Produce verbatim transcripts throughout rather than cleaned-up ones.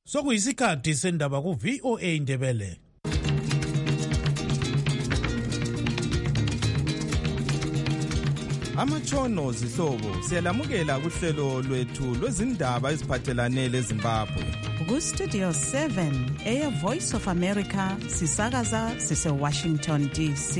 Sokuyisikhathi sendaba ku V O A Indebele. Amatshono zihlobo siyalamukela kuhlelo lwethu lwezindaba eziphathelane leZimbabwe. Ku Studio seven eya Voice of America sisakaza sise Washington D C.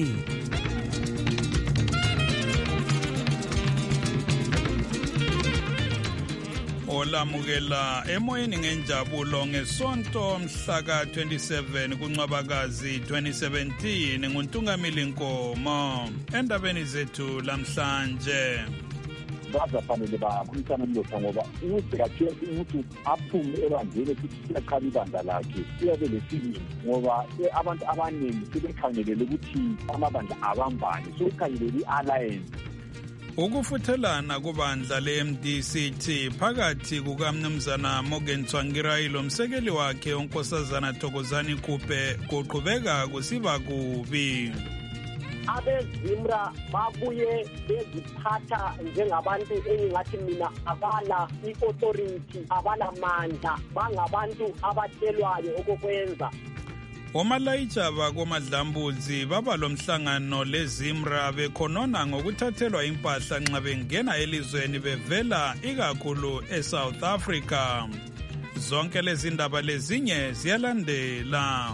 Olamukela emoyeni ngenjabulo ngesonto mhla ka twenty-seven kuNcwabakazi twenty seventeen nguNtungamili Nkomo endabeni zethu lamhlanje. Baza fanele bakhulumisana nomlotha ngoba ukuthi kathi umuntu aphume ebandleni futhi siyaqala ibandla lakhe uyabe lesibili ngoba abantu abaningi sebekhangelele ukuthi amabandla abambane so ikhangelele i-alliance. Ukufuthelana kubandla le-M D C T phakathi kukaMnumzana Morgan Tsvangirai lomsekeli wakhe uNkosazana Thokozani Kupe kuqhubeka kusiba kubi. AbeZimra babuye beziphatha njengabantu engingathi mina abala i-authority, abala mandla, bangabantu abatshelwayo okokwenza. Omalayitha bakomadlambuzi baba lomhlangano leZimra bekhonona ngokuthathelwa impahla nxa bengena elizweni bevela ikakhulu eSouth Africa. Zonke lezi ndaba lezinye ziyalandela.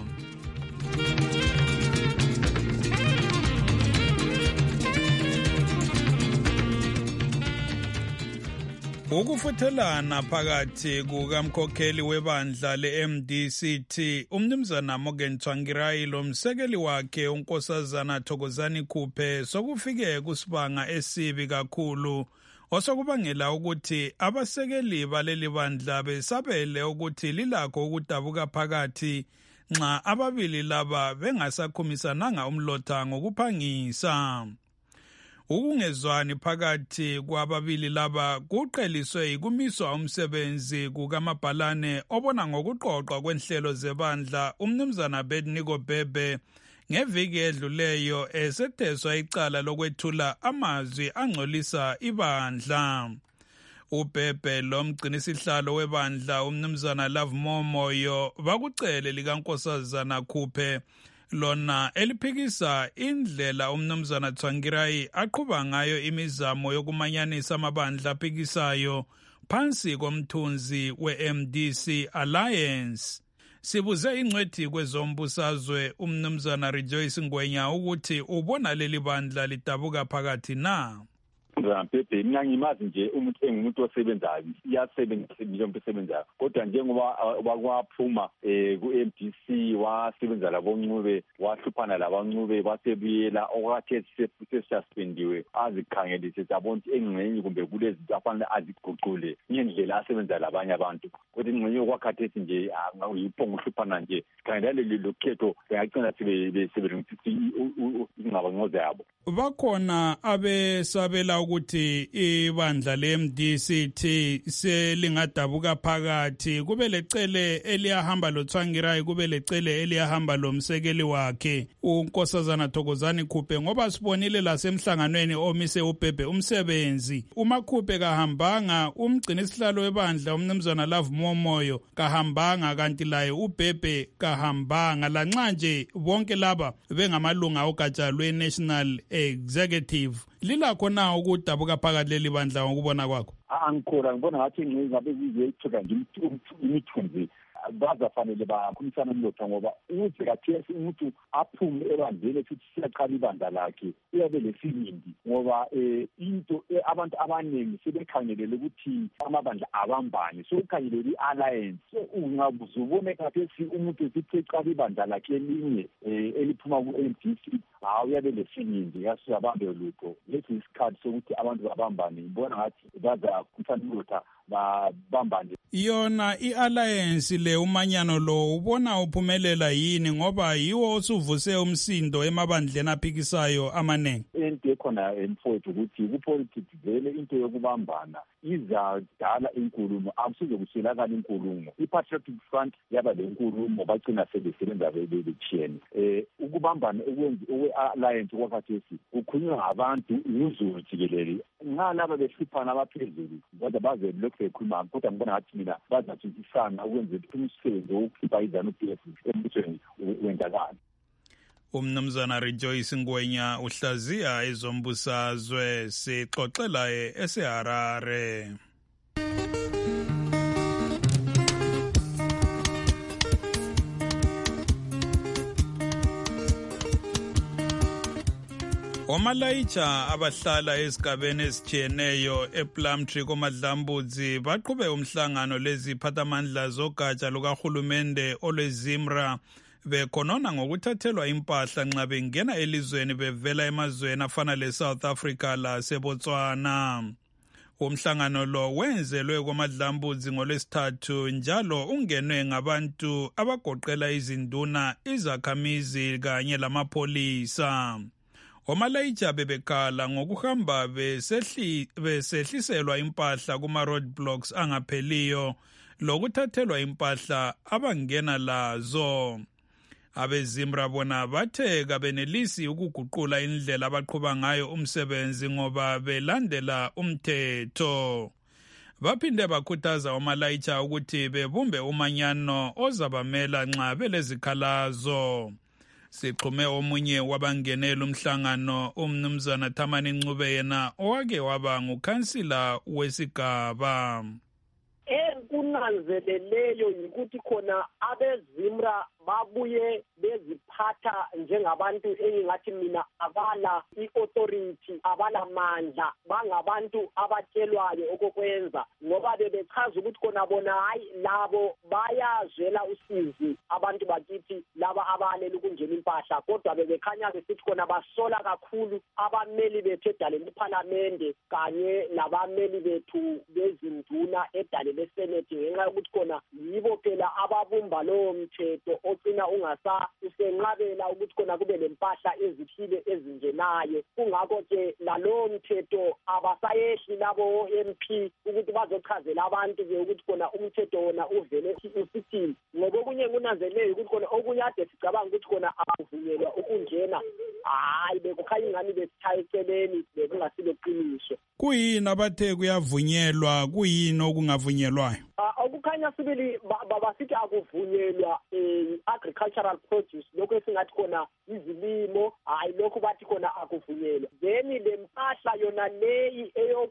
Ukufuthelana phakathi kukamkhokheli webandla le-M D C T uMnumzana Morgan Tsvangirai lomsekeli wakhe uNkosazana Thokozani Kupe sokufike kusibanga esibi kakhulu osokubangela ukuthi abasekeli baleli bandla besabele ukuthi lilakho ukudabuka phakathi nxa ababili laba bengasakhumisananga umlotha ngokuphangisa. Ukungezwani phakathi kwababili laba kuqeliswe yikumiswa umsebenzi kukamabhalane obona ngokuqoqwa kwenhlelo zebandla uMnumzana Abednego Bebe ngeviki edluleyo esetheswa icala lokwethula amazwi angcolisa ibandla. UBebe lomgcinisihlalo webandla uMnumzana Love Momoyo bakucele likaNkosazana Kupe lona eliphikisa indlela uMnumzana Tsvangirai aqhuba ngayo imizamo yokumanyanisa amabandla aphikisayo phansi komthunzi we-M D C Alliance. Sibuze ingcwethi kwezombusazwe uMnumzana Rejoice Ngwenya ukuthi ubona leli bandla lidabuka phakathi na. Pepe mina ngimazi nje umuntu engumuntu osebenzayo iyasebenza njengomuntu osebenzayo kodwa njengoba wakwaphuma eh ku-M D C wasebenza laboNcube wahluphana laboNcube wasebuyela okwathi sesispendiwe azikhangelise zabona engcenye kumbe kulezi afanele aziguqule ngendlela asebenza labanye abantu kodwa ingcenye okwakhathethi nje ngayiphonga uhluphana nje khangelele lokhetho ngiyacina sibe sebenzisa ingcabangozo yabo. Bakhona abesabela ukuthi ibandla le-M D C T selingadabuka phakathi kube lecele eliyahamba loTsvangirai kube lecele eliyahamba lomsekeli wakhe uNkosazana Thokozani Kupe ngoba sibonile lasemhlanganweni omise uBebe umsebenzi uma Kupe kahambanga umgcinisihlalo webandla uMnumzana Love Momoyo kahambanga kanti laye uBebe kahambanga lanxa nje bonke laba bengamalunga ogatsha lwe-National Executive. Lilakho na ukudabuka phakathi leli bandla ngokubona kwakho? Angikora ngibona ngathi ngabe zizeyithuka nje imithunzi baza fanele bakhulumisana nomlotha ngoba ukuthi kathesi umuntu aphume ebandleni futhi siyaqala ibandla lakhe uyabe lesibindi ngoba into abantu abaningi sebekhangelele ukuthi amabandla abambane so ukhangelele i-alliance so ungabuza ubone kathesi umuntu siqala ibandla lakhe elinye eliphuma ku-M D C hawu uyabe lesibindi yasibambe lutho lesi isikhathi sokuthi abantu babambane ngibona ngathi baza kufanele nomlotha babambane. Yona i-alliance le umanyano lo ubona uphumelela yini ngoba yiwo osuvuse umsindo emabandleni aphikisayo amanengi? Into ekhona emfowethu ukuthi kupolitics vele into yokubambana izadala inkulumo akusize kuswelakala inkulumo. I-Patriotic Front yaba le nkulumo bagcina sebesebenza bebechiyene. Eh ukubambana okwenzi okwe-alliance kwakhathesi kukhulunywa ngabantu nguzulu jikelele nxa laba behlupha nabaphezulu kodwa baze lokhu bekhuluma kodwa ngibona ngathi mina bazatshitshisana ukwenzela ukuthi umsebenzi wokukhipha iZANU-P F embusweni wenzakala. Umnumzana Rejoice Ngwenya uhlaziya ezombusazwe, sixoxela eseHarare. Omalayitsha abahlala esigabeni esitshiyeneyo ePlumtree koMadlambudzi baqhube umhlangano leziphathamandla zogatsha lukahulumende olweZimra bekhonona ngokuthathelwa impahla nxa bengena elizweni bevela emazweni afana leSouth Africa laseBotswana. Umhlangano lo wenzelwe koMadlambudzi ngolwesithathu njalo ungenwe ngabantu abagoqela izinduna, izakhamizi kanye lamapholisa. Omalayitsha bebekhala ngokuhamba besehli besehliselwa impahla kuma roadblocks angapheliyo lokuthathelwa impahla abangena lazo. AbeZimra bona bathe kabenelisi ukuguqula indlela abaqhuba ngayo umsebenzi ngoba belandela umthetho. Baphinde bakhuthaza omalayitsha ukuthi bebumbe umanyano ozabamela nxa belezikhalazo. Sixhume omunye wabangenela umhlangano, umnumzana Thamani Ncube, yena owake waba ngukhansila wesigaba. Enkunanzeleleyo yikuthi khona abeZimra babuye beziphatha njengabantu engingathi mina abala i-authority, abala mandla, bangabantu abatshelwayo okokwenza, ngoba bebechaza ukuthi khona bona hayi labo bayazwela usizi abantu bakithi laba abalela ukungena impahla, kodwa bebekhanya besithi khona basola kakhulu abameli bethu edaleni lephalamende kanye nabameli bethu bezinduna edaleni lesenate, ngenxa yokuthi khona yibo phela ababumba lowo mthetho ogcina ungasa usenqabela ukuthi khona kube lempahla ezithile ezingenayo. Kungakho ke lalowo mthetho abasayehli labo M P ukuthi bazochazela abantu ke ukuthi khona umthetho wona uvele usithini, ngoba okunye kunanzelele ukuthi khona okunye ade sicabanga ukuthi khona akuvunyelwa ukungena, hayi bekukhanya ingani besithaye eceleni bekungasilo qiniso. Kuyini abathe kuyavunyelwa, kuyini okungavunyelwayo? Okukhanya sibili basithi akuvunyelwa agricultural produce, lokho esingathi khona izilimo, hayi lokho bathi khona akuvunyelwa. Then le mpahla yona leyi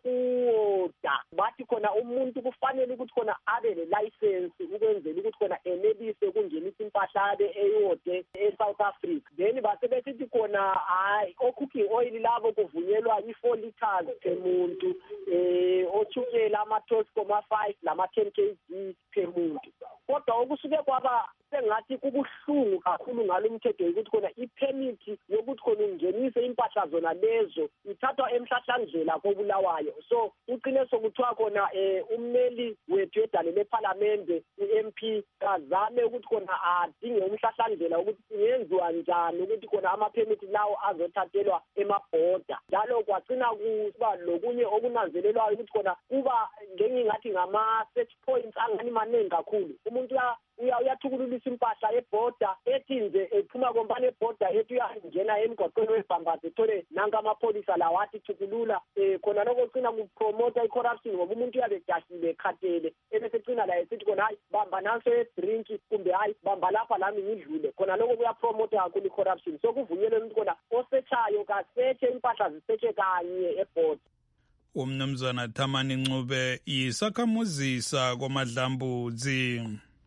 eyokuwoda bathi khona umuntu kufanele ukuthi khona abe le license ukwenzela ukuthi khona enelise ukungenisa impahla abe eyode eSouth Africa. Then basebesithi khona hayi o-cooking oil labo kuvunyelwa i-four liters per muntu, eh othukela ama-twelve point five lama-ten kilograms per muntu. Kodwa okusuke kwaba sengathi kubuhlungu kakhulu ngalo mthetho ukuthi khona i-permit yokuthi khona ungenise impahla zona lezo ithathwa emhlahlandlela koBulawayo. So uqine sokuthiwa khona ummeli wethu edale lephalamende u-M P kazame ukuthi khona adinge umhlahlandlela ukuthi yenziwa njani ukuthi khona ama-permit lawo azothathelwa emabhoda. Njalo kwagcina kuba lokunye okunanzelelwayo ukuthi khona kuba ngengingathi ngama-search points angani maningi kakhulu. Umuntu uyathukululisa impahla ebhoda ethi nje ephuma kompani ebhoda ethi uyangena emgwaqweni webhambazi ethole nanka amapholisa lawo athi thukulula, khona lokho gcina kupromota i-corruption ngoba umuntu uyabe edashile ekhathele ebese gcina la esithi khona hayi bamba nanso edrink kumbe hayi bamba lapha lami ngidlule, khona lokho kuyapromota kakhulu i-corruption. So kuvunyelwe ukuthi khona osechayo kasethe impahla zisethe kanye ebhoda. Umnumzana Thamani Ncube yisakhamuzisa koMadlambudzi.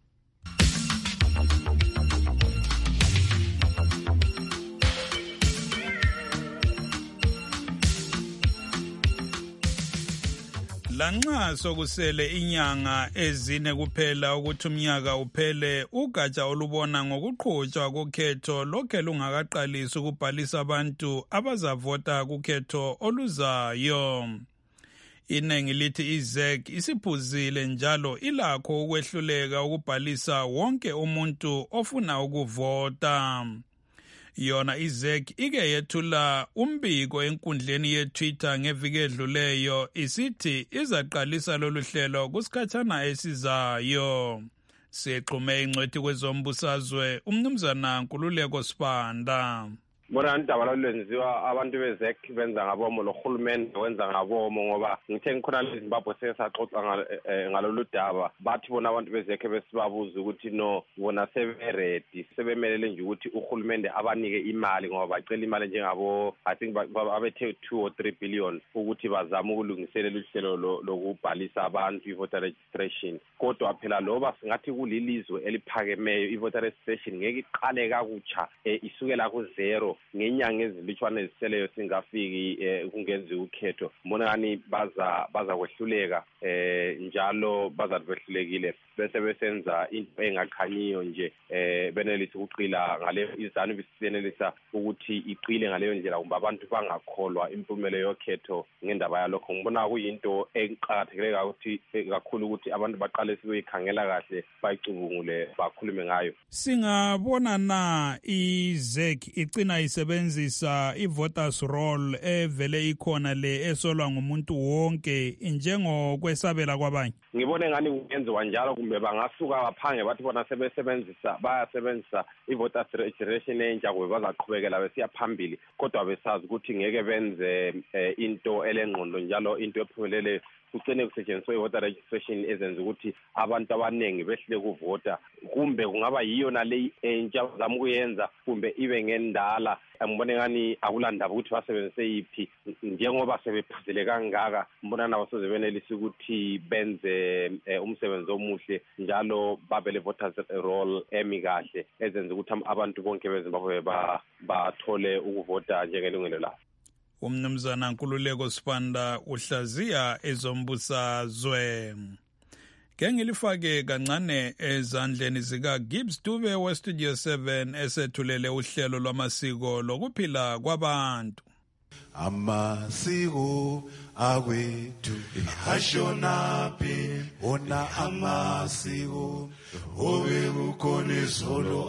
Lanxa sokusele inyanga ezine kuphela ukuthi umnyaka uphele, ugatsha olubona ngokuqhutshwa kokhetho lokhe lungakaqalisi ukubhalisa abantu abazavota kukhetho oluzayo. Inengi lithi I Z E C isiphuzile njalo ilakho ukwehluleka ukubhalisa wonke umuntu ofuna ukuvota. Yona I Z E C ike yethula umbiko enkundleni ye-Twitter ngeviki edluleyo isithi izaqalisa lolu hlelo kusikhathana esizayo. Sixhume ingcwethi kwezombusazwe umnumzana Nkululeko Sibanda. Bona indaba lwenziwa abantu bezek benza ngabomo lohulumende wenza ngabomo ngoba ngithe ngikhona leZimbabwe sesaxoxa ngalolu daba bathi bona abantu bezek besibabuza ukuthi no bona severedi sebemelele nje ukuthi uhulumende abanike imali ngoba bacela imali njengabo I think abethe two or three billion ukuthi bazama ukulungiselela uhlelo lokubhalisa abantu i-voter registration. Kodwa phela loba singathi kulilizwe eliphakemeyo i-voter registration ngeke iqale kakutsha isukela ku zero ngenyanga ezilitshwana eziseleyo singafiki kungenziwa ukhetho. Mbona ngani baza baza kwehluleka eh njalo baza kwehlulekile bese besenza into engakhanyiyo nje eh benelisa ukuqila ngale izanu bisenelisa ukuthi iqile ngaleyo ndlela kumbe abantu bangakholwa impumelo yokhetho ngendaba yalokho. Ngibona kuyinto eqhakathekile ukuthi kakhulu ukuthi abantu baqale sibeyikhangela kahle bayicubungule bakhulume ngayo. Singabona na iz E C igcina isebenzisa i-voters roll evele ikhona le esolwa ngumuntu wonke njengokwesabela kwabanye. Ngibone ngani kungenziwa njalo kumbe bangasuka baphange bathi bona sebesebenzisa bayasebenzisa i-voters registration entsha kube bazaqhubekela besiya phambili kodwa besazi ukuthi ngeke benze into elengqondo njalo into ephumelele kugcine kusetshenziswa i-voter registration ezenza ukuthi abantu abaningi behlile kuvota kumbe kungaba yiyo nale entsha zama ukuyenza kumbe ibe ngendala. Ngibone ngani akulandaba ukuthi basebenzise yiphi njengoba sebephuzile kangaka mbona nabo soze benelisa ukuthi benze umsebenzi omuhle njalo babele voters roll emikahle ezenza ukuthi abantu bonke beZimbabwe bathole ukuvota njengelungelo labo. Umnumzana Nkululeko Sibanda uhlaziya ezombusazwe. Ngengilifake kancane ezandleni zika Gibbs Dube we Studio seven esethulele uhlelo lwamasiko lokuphila kwabantu. Amasiko awethu ahashonaphi ona amasiko obe kukhona izolo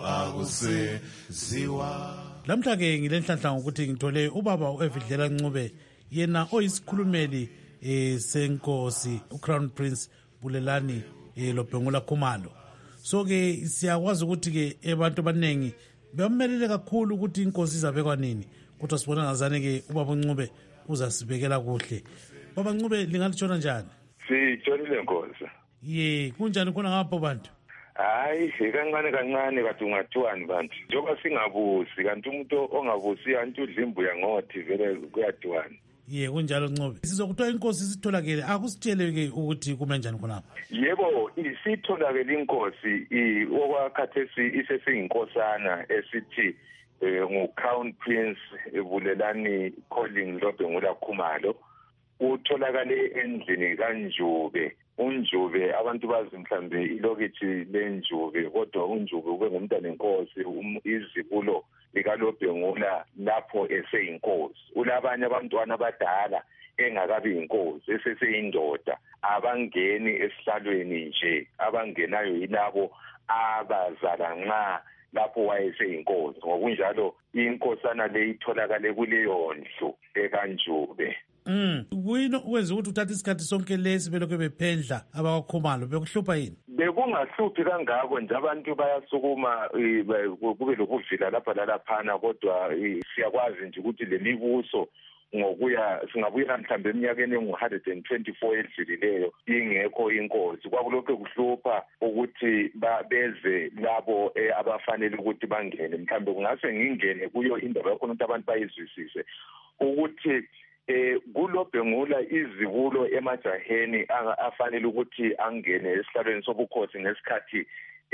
akuseziwa. Lamhla ke ngilenhlanhla ukuthi ngithole ubaba uEvidlela Ncube yena oyisikhulumeli eh senkosi uCrown Prince Bulelani eh loBhengula Khumalo. So ke siyakwazi ukuthi ke abantu abanengi bemelele kakhulu ukuthi inkosi izabekwa nini kodwa sibona ngazane ke ubaba Ncube uzasibekela kuhle. Baba Ncube lingalishona njani? Sitholile nkosi. Ye kunjani khona ngapho bantu? Hayi kancane kancane kathi ungathiwani bantu njengoba singabusi kanti umuntu ongabusi anti udla imbuya ngothi vele kuyadwana. Ye kunjalo Ncube. Sizokuthola inkosi isitholakele akusitshele ke ukuthi kume njani khonapha. Yebo isitholakele inkosi okwakhathesi isesiyinkosana esithi ngu-Crown Prince Bulelani Calling loBhengula Khumalo utholakale endlini kaNjube. Unjube abantu bazi mhlambe ilokithi lenjube kodwa unjube ube ngumntana enkosi izibulo likaLobhengula lapho eseyinkosi. Ulabanye abantwana abadala engakabi inkosi eseseyindoda abangeni esihlalweni nje abangenayo yilabo abazala nxa lapho wayeseyinkosi. Ngokunjalo inkosana le itholakale kuleyo ndlu ekanjube. Mm kuyino kwenza ukuthi uthatha isikhathi sonke lesi belokho bephendla abakhumalo bekuhlupha yini? Bekungahluphi kangako nje abantu bayasukuma kube lokuvila lapha lalaphana kodwa siyakwazi nje ukuthi le mibuso ngokuya singabuya mhlambe eminyakeni engu one hundred twenty-four edlulileyo ingekho inkosi kwakulokho kuhlupha ukuthi beze labo abafanele ukuthi bangene mhlambe kungase ngingene kuyo indaba yakho ukuthi abantu bayizwisise ukuthi eh kuLobhengula izibulo emajaheni afanele ukuthi angene esihlalweni sobukhosi ngesikhathi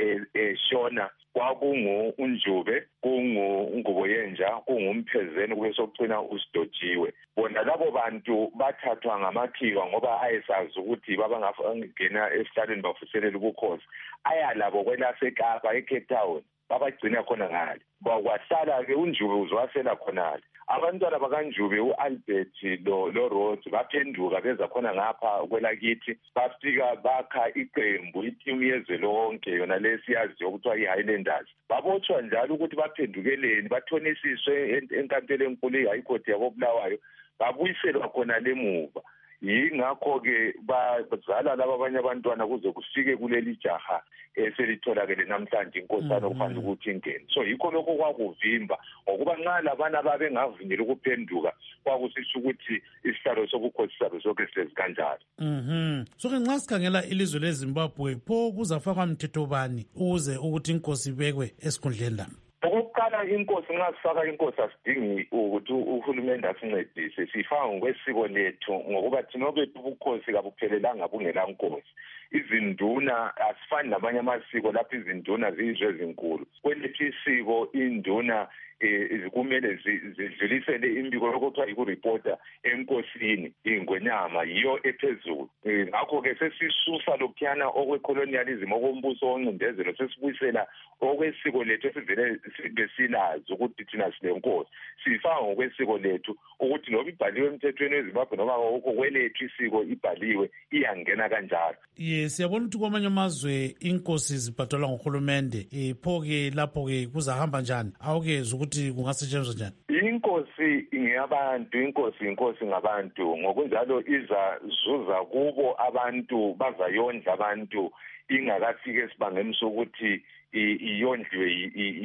eshona kwakungu uNjube kungu Nguboyenja kungumphezeni kube sokucina uSidojiwe. Bona labo bantu bathathwa ngamakhiwa ngoba ayesazi ukuthi baba ngafangena esihlalweni bafuselela ubukhosi aya labo kwelaseKapa eCape Town babagcina khona ngale bakwahlala ke uNjube uzwasela khonale. Abantwana bakaNjube uAlbert lo lo Rhodes baphenduka beza khona ngapha kwelakithi bafika bakha iqembu iteam yezwe lonke yona lesiyazi ukuthiwa iHighlanders babotshwa njalo ukuthi baphendukeleni bathonisiswe enkantolo enkulu eHigh Court yako Bulawayo babuyiselwa khona lemuva. yingakho-ke bazala laba abanye abantwana kuze kufike kuleli jaha eselitholakele namhlanje inkosana okufanele ukuthi ingene. So yikho lokho kwakuvimba ngokuba nxa labana babengavunyelwa ukuphenduka kwakusisho ukuthi isihlalo sobukhosi sabo sonke sihlezi kanjalo. Mhm. So-ke nxa sikhangela ilizwe leZimbabwe pho kuzafakwa mthetho bani ukuze ukuthi inkosi ibekwe esikhundleni la? Okokuqala inkosi nxa sifaka inkosi asidingi ukuthi uhulumende asincedise, sifaka ngokwesiko lethu ngokuba thina bethu ubukhosi kabuphelelanga bungela nkosi. Izinduna asifani namanye amasiko lapho izinduna ziyizwe ezinkulu. Kwelethu isiko induna kumele zidlulisele imbiko lokuthiwa yikuripota enkosini ingwenyama yiyo ephezulu. Ngakho-ke sesisusa lokhuyana okwecolonialism okombuso oncindezelo sesibuyisela okwesiko lethu esivele besilazi ukuthi thina silenkosi. Sifaka ngokwesiko lethu ukuthi noma ibhaliwe emthethweni weZimbabwe noma okho kwelethu isiko ibhaliwe iyangena kanjalo. Yes, siyabona ukuthi kwamanye amazwe inkosi zibhadalwa nguhulumende. Eh pho-ke lapho-ke kuzahamba njani? Awukezwa ukuthi kungasetshenziswa njani? Inkosi ingabantu, inkosi inkosi ngabantu, ngokunjalo izazuza kubo abantu, bazayondla abantu ingakafike esibangeni sokuthi iyondliwe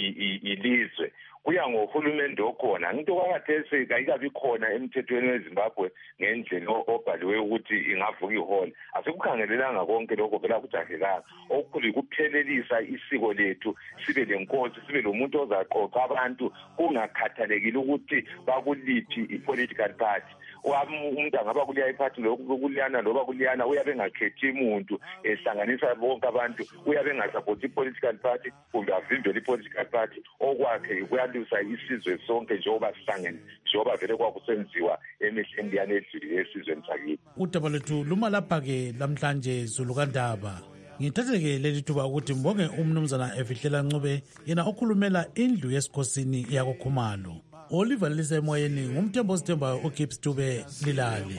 ilizwe. Kuya ngohulumende okhona. Into kwakhathesi kayikabi khona emthethweni weZimbabwe ngendlela obhaliwe ukuthi ingavuka ihole. Asikukhangelelanga konke lokho vela kujahekanga. Okukhulu ukuphelelisa isiko lethu, sibe lenkosi, sibe lomuntu ozaqoqa abantu kungakhathalekile ukuthi bakuliphi ipolitical party. Umuntu angaba kuliya iphathi lokuliyana loba kuliyana uyabe engakhethi umuntu ehlanganisa bonke abantu, uyabe engasapoti ipolitical party kumbe avimbele ipolitical party. Okwakhe kuyalusa isizwe sonke njengoba sihlangene njengoba vele kwakusenziwa emehleni liyana edlulile esizweni sakithi. Udaba lethu luma lapha-ke lamhlanje Zulukandaba. Ngithathe-ke leli thuba ukuthi mbonge umnumzana Efihlela Ncube yena okhulumela indlu yesikhosini yakoKhumalo. Oliver lisemoyeni ngumthembo sithembayo uGibbs Dube Lilale.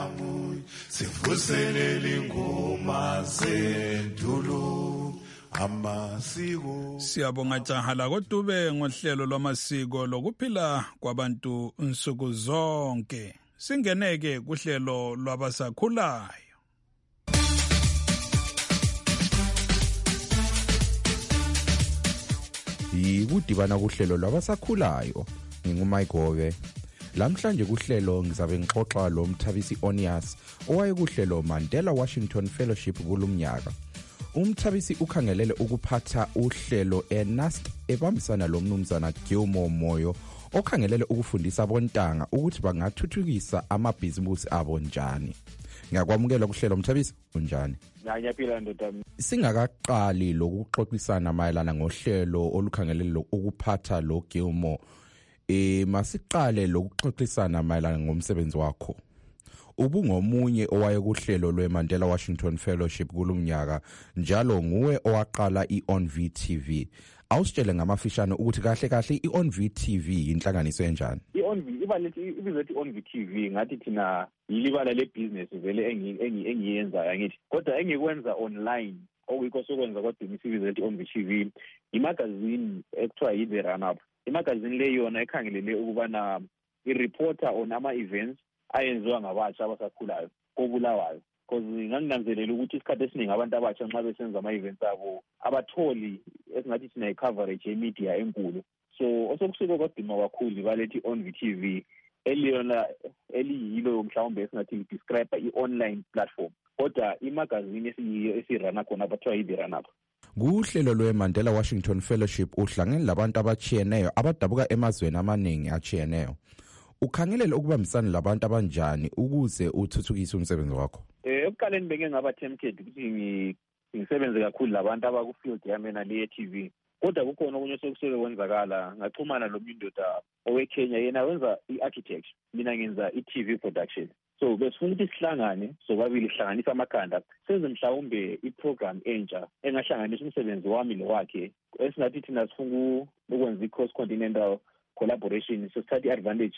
Sivuselele ingoma zendulo amasiko. Siyabonga jahala kodube ngohlelo lwamasiko lokuphila kwabantu insuku zonke. Singeneke kuhlelo lwabasakhulayo. Yikudibana kuhlelo lwabasakhulayo. Ngingumaigobe. Lamhlanje kuhlelo ngizabe ngixoxa lo Mthabisi Onias owayekuhlelo Mandela Washington Fellowship kulumnyaka. Umthabisi ukhangelele ukuphatha uhlelo eNAST ebambisana lo mnumzana Gilmore Moyo okhangelele ukufundisa abontanga ukuthi bangathuthukisa amabhizimusi abo njani. Ngiyakwamukela kuhlelo Mthabisi unjani? Ngiyaphila ndoda. Singakaqali lokuxoxisana mayelana ngohlelo olukhangelele ukuphatha lo Gilmore, eh masiqale lokuxoxisana mayelana ngomsebenzi wakho. Ubungomunye owayekuhlelo lweMandela Washington Fellowship kulumnyaka njalo nguwe owaqala iOn V T V. Awusitshele ngamafishane ukuthi kahle kahle iOn V T V inhlanganiso enjani? iOn V ibalethi ibizethi iOn V T V ngathi thina yilibala lebusiness vele engiyenza yangithi kodwa engikwenza online okuyikho sokwenza kodwa imisibizethi iOn V T V imagazine ekuthiwa yiThe Run Up. Imagazine le yona ekhangelele ukubana i-reporter on ama-events ayenziwa ngabatsha abasakhulayo kobulawayo. Because nganginanzelela ukuthi isikhathi esiningi abantu abatsha nxa besenza ama-events abo abatholi esingathi thina i-coverage ye-media enkulu. So osokusuke kwadima kakhulu balethi iOn V T V eliyona eliyilo mhlawumbe esingathi describe i-online platform. Kodwa imagazine esiyiyo esirana khona abathiwa yiThe Run Up. Kuhlelo lweMandela Washington Fellowship uhlangene labantu abachiyeneyo abadabuka emazweni amaningi achiyeneyo. Ukhangelele ukubambisana labantu abanjani ukuze uthuthukise umsebenzi wakho? Eh ekuqaleni benge ngaba tempted ukuthi ngisebenze kakhulu labantu abakufield yamena le T V. Kodwa kukhona okunye sokusuke kwenzakala ngaxhumana lomundoda oweKenya yena wenza iarchitecture mina ngenza iTV production. So besifuna ukuthi sihlangane sobabili sihlanganisa amakhanda senze mhlawumbe iprogram entsha engahlanganisa umsebenzi wami lo wakhe esingathi thina sifuna ukwenza i-cross continental collaboration so sithatha i-advantage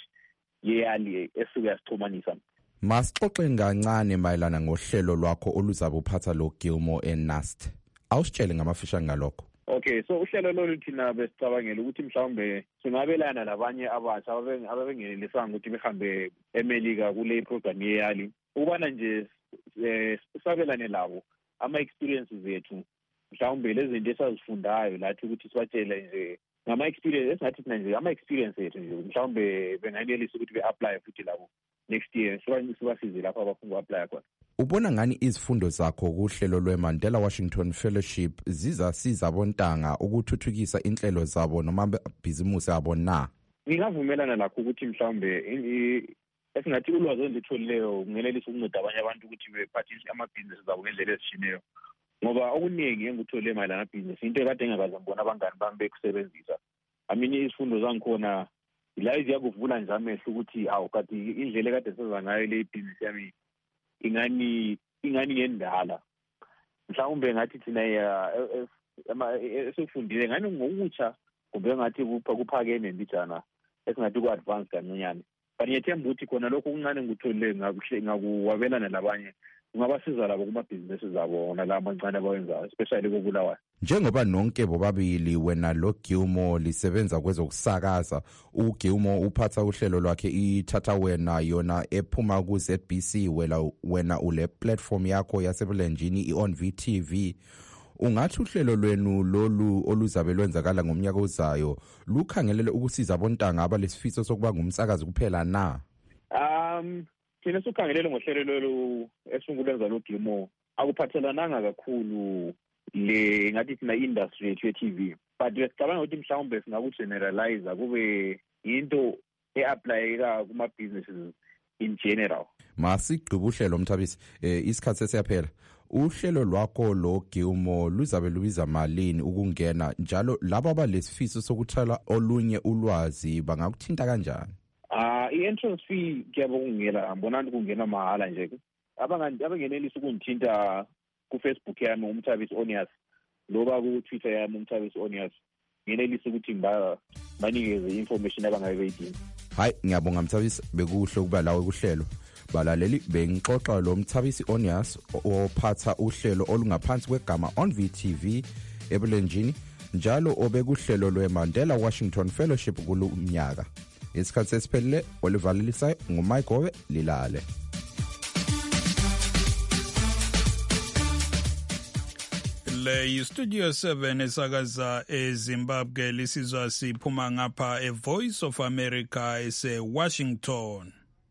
yeyali esuke yasixhumanisa. Masixoxe kancane mayelana ngohlelo lwakho oluzabe uphatha lo Gilmore eNAST. Awusitshele ngamafisha ngalokho. Okay, so uhlelo lolu thina besicabangela ukuthi mhlawumbe singabelana labanye abatsha ababengenelisanga ukuthi behambe eMelika kule program yeyali ukubana nje eh sabelane labo ama experiences ethu mhlawumbe lezi zinto esazifundayo lathi ukuthi sibatshele nje ngama experience esingathi thina nje ama experience ethu nje mhlawumbe benganelisa ukuthi be-apply futhi labo next year sibasize lapho abafuna uku-apply khona. Ubona ngani izifundo zakho kuhlelo lwe-Mandela Washington Fellowship zizasiza abontanga ukuthuthukisa inhlelo zabo noma amabhizimusi abo na? Ngingavumelana lakho ukuthi mhlawumbe esingathi ulwazi olitholileyo kungenelisa ukunceda abanye abantu ukuthi bephathise amabhizinisi zabo ngendlela ezishineyo, ngoba okuningi engikuthole mayelana nabhizinisi into ekade engakaze ngibona abangani bami bekusebenzisa. Amanye izifundo zangikhona la ziyakuvula nje amehlo ukuthi awu kade indlela ekade senza ngayo le bhizinisi yami ingani ingani ngendala. Mhlawumbe ngathi thina esifundile ngani ngokutsha kumbe ngathi kuphakeme mbijana esingathi ku-advance kancinyane. But ngiyethemba ukuthi khona lokho kuncane ngikutholile ngakuwabelana labanye kungabasiza labo kumabhizinisi zabo nala amancane abawenzayo especially koBulawayo. Njengoba nonke bobabili wena lo Gilmore lisebenza kwezokusakaza, uGilmore uphatha uhlelo lwakhe ithatha wena yona ephuma ku Z B C, wena wena ule platform yakho yasebulenjini iOn V T V. Ungathi uhlelo lwenu lolu oluzabe lwenzakala ngomnyaka ozayo lukhangelele ukusiza abontanga abalesifiso sokuba ngumsakazi kuphela na? Um thina sukhangelele ngohlelo lolu esungulwenza lo Gilmore akuphathelananga kakhulu le ngathi thina industry yethu ye-T V, but ngicabanga ukuthi mhlawumbe singakugeneralize kube into e-applyeka kuma-businesses in general. Masigqiba uhlelo Mthabisi, eh, isikhathi sesiyaphela. Uhlelo lwakho lo Gilmore luzabe lubiza malini ukungena, njalo labo abalesifiso sokuthola olunye ulwazi bangakuthinta kanjani? Ah, i-entrance fee kuyaba kungena ngibona kungena mahala nje. Abangani abangenelisa ukungithinta ku Facebook yami uMthabisi Onias, loba ku Twitter yami uMthabisi Onias, ngenelisa ukuthi ngiba banikeze information abangabe beyidinga. Hayi, ngiyabonga Mthabisi, bekuhle ukuba lawe kuhlelo. Balaleli, bengixoxa lo Mthabisi Onias ophatha uhlelo olungaphansi kwegama On V T V ebulenjini, njalo obekuhlelo lwe-Mandela Washington Fellowship kulo umnyaka. Isikhathi sesiphelile olivalelisayo nguMayigobe Lilale. Le Studio seven esakaza eZimbabwe lisizwa siphuma ngapha e Voice of America ese Washington.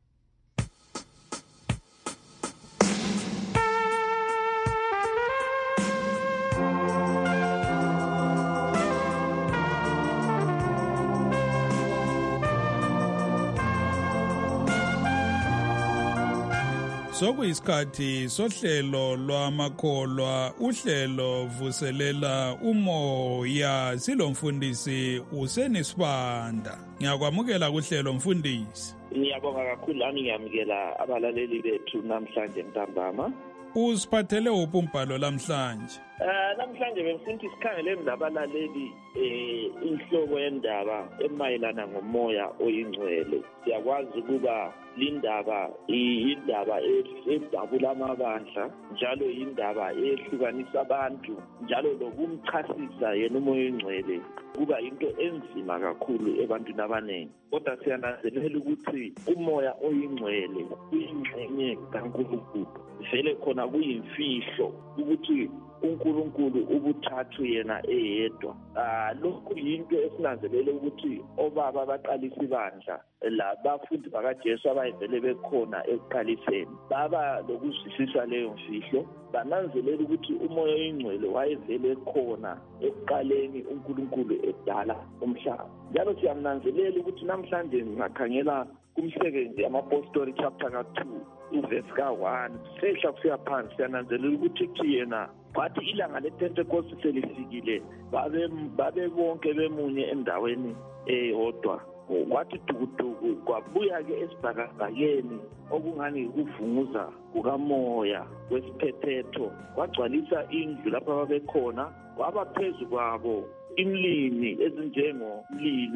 Sokuyisikhathi sohlelo lwamakholwa, uhlelo vuselela umoya. Silomfundisi uSenisibanda. Ngiyakwamukela kuhlelo mfundisi. Ngiyabonga kakhulu lami, ngiyamukela abalaleli bethu namhlanje ntambama. Usiphathele uphi umbhalo lamhlanje? Eh namhlanje bengifuna isikhangele nabalaleli eh inhlobo yendaba emayelana ngomoya oyingcwele. Siyakwazi ukuba lindaba indaba edabula amabandla, njalo indaba ehlukanisa abantu, njalo lokumchasisa yena umoya oyingcwele kuba into enzima kakhulu ebantwini abaningi. Kodwa siyananzelela ukuthi umoya oyingcwele uyingxenye kaNkulunkulu, vele khona kuyimfihlo ukuthi uNkulunkulu ubuthathu yena eyedwa. Ah lokhu yinto esinanzelela ukuthi obaba abaqalisa ibandla labafundi bakaJesu abayivele bekhona ekuqaliseni baba lokuzwisisa leyo mfihlo, bananzelela ukuthi umoya oyingcwele wayevele khona ekuqaleni uNkulunkulu edala umhlaba. Njalo siyamnanzelela ukuthi namhlanje singakhangela kumsebenzi yamapostoli chapter ka two uverse ka one sehla kusiya phansi, siyananzelela ukuthi kuthi yena wathi ilanga lePentecost selifikile babe babe bonke bemunye endaweni eyodwa. Kwathi dukuduku kwabuya ke esibhakabhakeni okungani ukuvunguza kukamoya wesiphephetho, kwagcwalisa indlu lapho babekhona, waba phezu kwabo imlimi ezinjengomlilo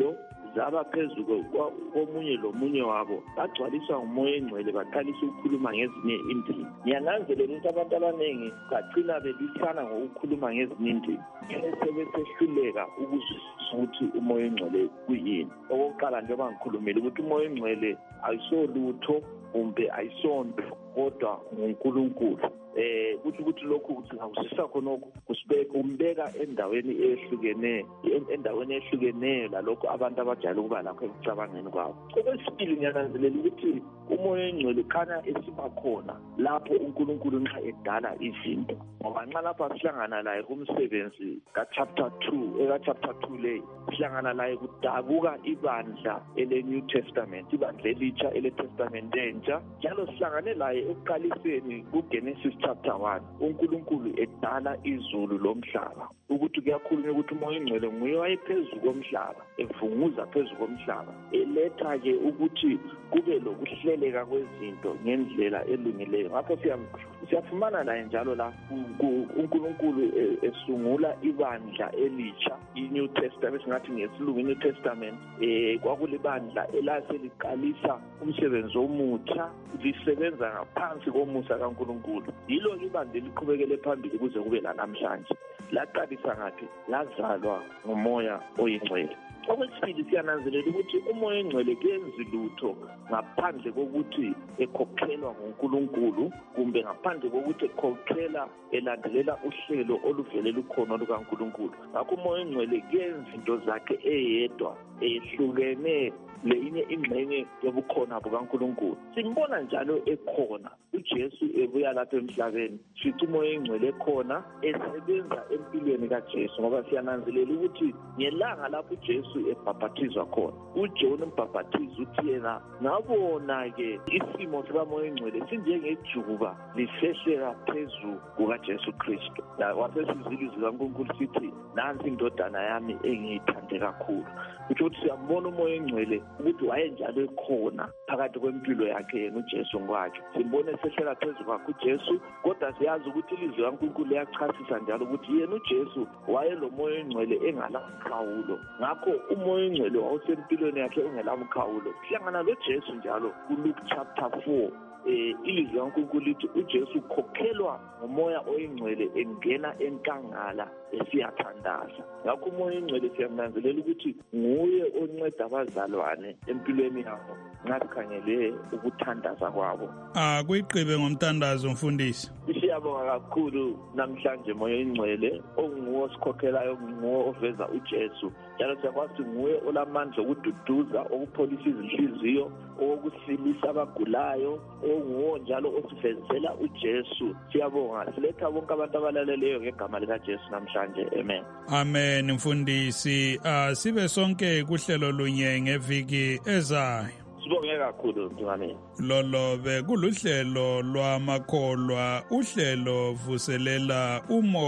zaba phezulu komunye lomunye wabo bagcwaliswa ngumoya engcwele baqalisa ukukhuluma ngezinye indimi. Ngiyananzelela ukuthi abantu abaningi bagcina belwisana ngokukhuluma ngezinye indimi sebesehluleka ukuzwisisa ukuthi umoya engcwele kuyini. Okokuqala njengoba ngikhulumile ukuthi umoya engcwele ayisolutho kumbe ayisonto kodwa nguNkulunkulu. Eh kuthi ukuthi lokhu singawusisa khonokho kusibeka umbeka endaweni ehlukeneyo endaweni ehlukeneyo lalokho abantu abajayele ukuba lakho ekucabangeni kwabo. Okwesibili ngiyananzelela ukuthi umoya engcwele khana esiba khona lapho uNkulunkulu nxa edala izinto. Ngoba nxa lapha sihlangana laye kumsebenzi ka chapter two eka chapter two le sihlangana laye kudabuka ibandla ele New Testament, ibandla elitsha ele Testament entsha. Njalo sihlangane laye ekuqaliseni kuGenesis chapter one uNkulunkulu edala izulu lomhlaba. Ukuthi kuyakhulunywa ukuthi umoya engcwele nguye wayephezulu komhlaba evunguza phezulu komhlaba eletha ke ukuthi kube lokuhleleka kwezinto ngendlela elungileyo. Ngakho siyafumana la njalo la uNkulunkulu esungula ibandla elitsha iNew Testament singathi ngesilungu iNew Testament eh kwakulibandla elaseliqalisa umsebenzi omutsha lisebenza ngaphansi komusa kaNkulunkulu. Yilo ibandla eliqhubekele phambili kuze kube la namhlanje. Laqalisa ngathi lazalwa ngomoya oyingcwele. Okwesibili siyananzelela ukuthi umoya engcwele kenzi lutho ngaphandle kokuthi ekhokhelwa nguNkulunkulu kumbe ngaphandle kokuthi ekhokhela elandelela uhlelo oluvele lukhona lukaNkulunkulu. Ngakho umoya engcwele kenzi into zakhe eyedwa ehlukene leyinye ingxenye yobukhona bukaNkulunkulu. Simbona njalo ekhona uJesu ebuya lapha emhlabeni. Sithi umoya engcwele ekhona esebenza empilweni kaJesu ngoba siyananzelela ukuthi ngelanga lapho uJesu ebhaphathizwa khona uJohn umbhaphathizi uthi yena ngabona ke isimo sikamoya engcwele sinjengejuba lisehlela phezulu kukaJesu Kristu. La wasesizilizwi zikaNkulunkulu sithi nansi indodana yami engiyithande kakhulu. Ukuthi siyambona umoya engcwele ukuthi wayenjalo ekhona phakathi kwempilo yakhe yena uJesu ngokwakhe. Simbone esehlela phezulu kwakhe uJesu kodwa siyazi ukuthi ilizwi laNkulunkulu liyachasisa njalo ukuthi yena uJesu wayelomoya engcwele engalamkhawulo. Ngakho umoya engcwele wawusempilweni yakhe engelamkhawulo. Sihlangana loJesu njalo kuLuke chapter four. Eh ilizwi laNkulunkulu lithi uJesu ukhokhelwa ngomoya oyingcwele engena enkangala esiyathandaza. Ngakho umoya engcwele siyananzelela ukuthi nguye onceda abazalwane empilweni yabo ngakhangele ukuthandaza kwabo. Ah kuyiqibe ngomthandazo mfundisi. Siyabonga kakhulu namhlanje moya engcwele onguwo sikhokhelayo nguwo oveza uJesu. Njalo siyakwazi nguye olamandla okududuza okupholisa izinhliziyo okusilisa abagulayo onguwo njalo osivezela uJesu. Siyabonga siletha bonke abantu abalaleleyo ngegama lika Jesu namhlanje. Amen. Amen mfundisi. Ah sibe sonke kuhlelo lunye ngeviki ezayo. Sibonge kakhulu mthweni. Lolo be kuluhlelo lwamakholwa uhlelo vuselela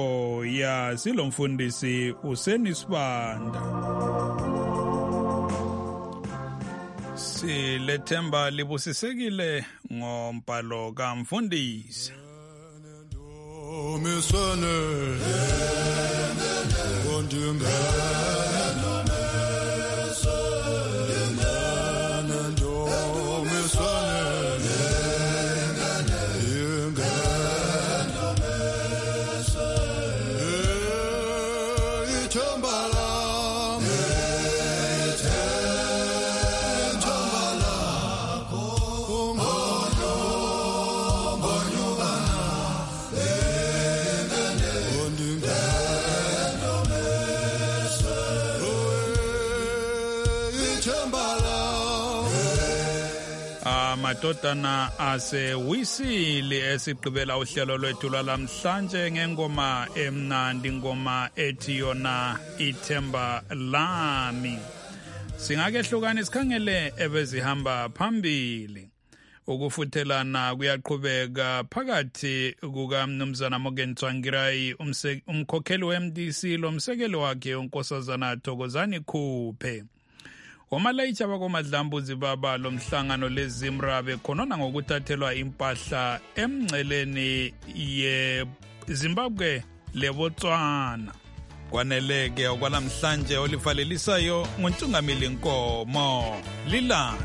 umoya silomfundisi uSenisibanda. Silethemba libusisekile ngombhalo kaMfundisi. Amadodana asewisile esigqibela uhlelo lwethu lwalamhlanje ngengoma emnandi, ingoma ethi yona ithemba lami. Singake hlukani sikhangele ebezihamba phambili. Ukufuthelana kuyaqhubeka phakathi kukaMnumzana Morgan Tsvangirai umkhokheli we-M D C lomsekeli wakhe uNkosazana Thokozani Khuphe. Omalayitsha bakomadlambuzi baba lomhlangano leZimra bekhonona ngokuthathelwa impahla emngceleni ye Zimbabwe leBotswana. kwaneleke okwalamhlanje olivalelisayo nguNtungamili Nkomo. Lilale.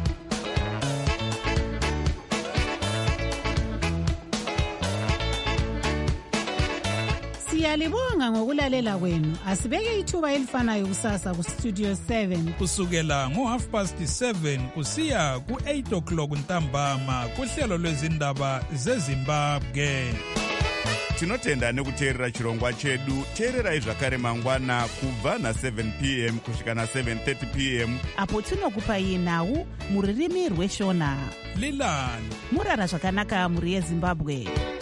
Siyalibonga ngokulalela kwenu. Asibeke ithuba elifanayo kusasa ku Studio seven. Kusukela ngo half past seven kusiya ku eight o'clock ntambama kuhlelo lwezindaba zeZimbabwe. Tinotenda nekuteerera chirongwa chedu. Teererai zvakare mangwana kubva na seven p m kusvika na seven thirty p m apo tinokupai nhau muririmi rweshona. Lilani. Murara zvakanaka muri yeZimbabwe.